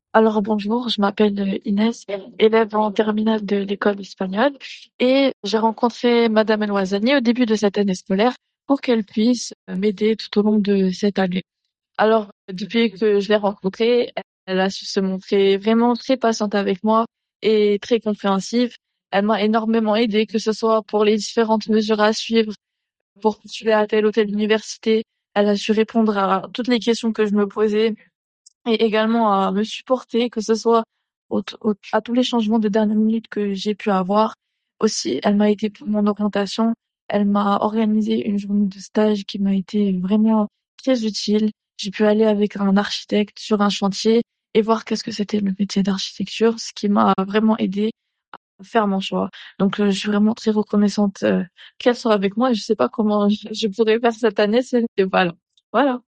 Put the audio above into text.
Alors bonjour, je m'appelle Inès, élève en terminale de l'école espagnole et j'ai rencontré Madame Eloisani au début de cette année scolaire pour qu'elle puisse m'aider tout au long de cette année. Alors depuis que je l'ai rencontrée, elle a su se montrer vraiment très patiente avec moi et très compréhensive. Elle m'a énormément aidée, que ce soit pour les différentes mesures à suivre pour postuler à telle ou telle université. Elle a su répondre à toutes les questions que je me posais et également à me supporter, que ce soit à tous les changements de dernière minute que j'ai pu avoir. Aussi, elle m'a aidé pour mon orientation. Elle m'a organisé une journée de stage qui m'a été vraiment très utile. J'ai pu aller avec un architecte sur un chantier et voir qu'est-ce que c'était le métier d'architecture, ce qui m'a vraiment aidé à faire mon choix. Donc, je suis vraiment très reconnaissante qu'elle soit avec moi. Je sais pas comment je pourrais faire cette année si elle n'était pas là. Voilà.